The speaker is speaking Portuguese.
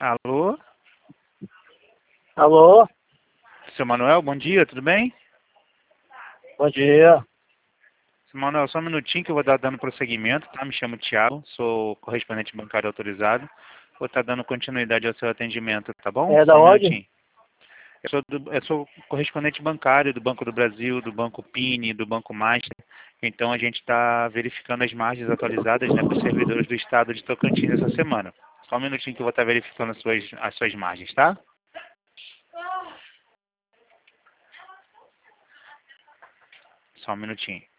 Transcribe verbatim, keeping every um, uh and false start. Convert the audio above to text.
Alô? Alô? Seu Manuel, bom dia, tudo bem? Bom dia. Seu Manuel, só um minutinho que eu vou estar dando prosseguimento, tá? Me chamo Thiago, sou correspondente bancário autorizado. Vou estar dando continuidade ao seu atendimento, tá bom? É da Só um onde? minutinho. Eu sou, do, eu sou correspondente bancário do Banco do Brasil, do Banco Pini, do Banco Master. Então a gente está verificando as margens atualizadas, né, para os servidores do estado de Tocantins essa semana. Só um minutinho que eu vou estar verificando as suas, as suas margens, tá? Só um minutinho.